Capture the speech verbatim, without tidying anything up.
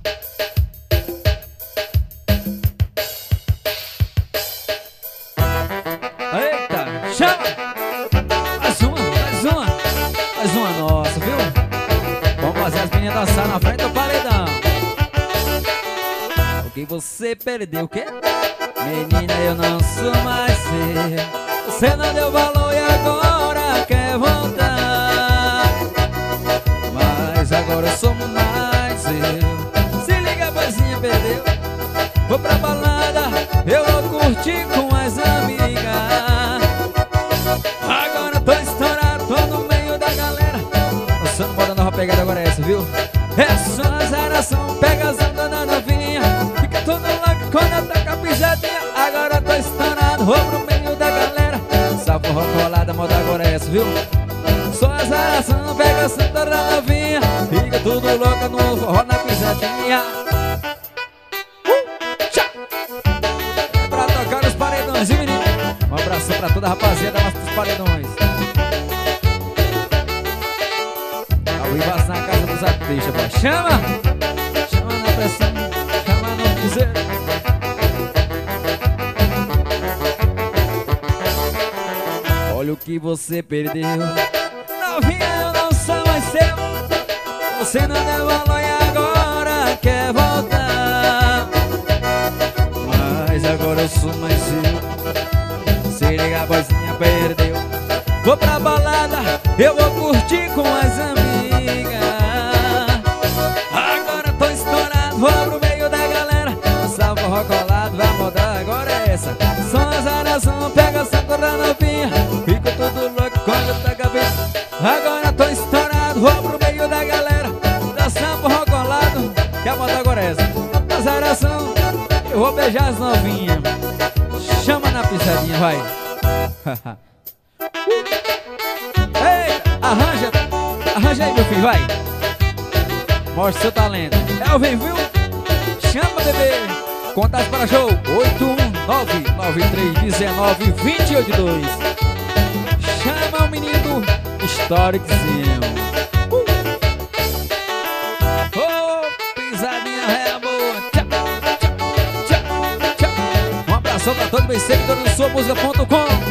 Eita, chama! Mais uma, mais uma, mais uma nossa, viu? Vamos fazer as meninas dançar na frente do paredão. O que você perdeu, o quê? Menina, eu não sou mais seu. Você não deu valor e agora quer voltar. Mas agora eu sou mais eu. Se liga, vozinha, perdeu. Vou pra balada, eu vou curtir com as amigas. Agora tô estourado, tô no meio da galera. Dançando moda nova, pegada agora é essa, viu? É só a zaração, pega as ondas da novinha. Fica todo louco quando toca a pisadinha. Agora tô estourado, vou pro meio da galera. Essa forró colada, moda agora é essa, viu? Só a zaração, pega a santa da novinha. Fica tudo louca no forró na pisadinha. Paredões, viu, menino? Um abraço pra toda a rapaziada dos paredões. Ao vivo na casa dos artistas, pai. Chama! Chama na pressão, chama no piseiro. Olha o que você perdeu. Novinha, eu não sou mais seu. Você não deu valor e agora quer voltar. Mas agora eu sou mais eu. Se liga, a vozinha, perdeu. Vou pra balada, eu vou curtir com as amigas. Agora tô estourado, vou pro meio da galera. Essa forró colado, vai mudar, agora é essa. Só as aração, pega essa corda novinha. Fico todo louco quando tá cabeça. Agora tô estourado, vou pro meio da galera. Dançar forró colado, que a moda agora é essa. As aração, eu vou beijar as novinhas. Chama na pisadinha, vai. Eita, arranja. Arranja aí, meu filho, vai. Mostra seu talento. Elvin, viu? Chama, bebê. Contato para show oito um nove nove três um nove dois oito dois. Chama o menino Historiczinho. uh. Oh, pisadinha é boa. Tchau, tchau, tchau, tchau. Um abração pra todos meus seguidores do sua música ponto com.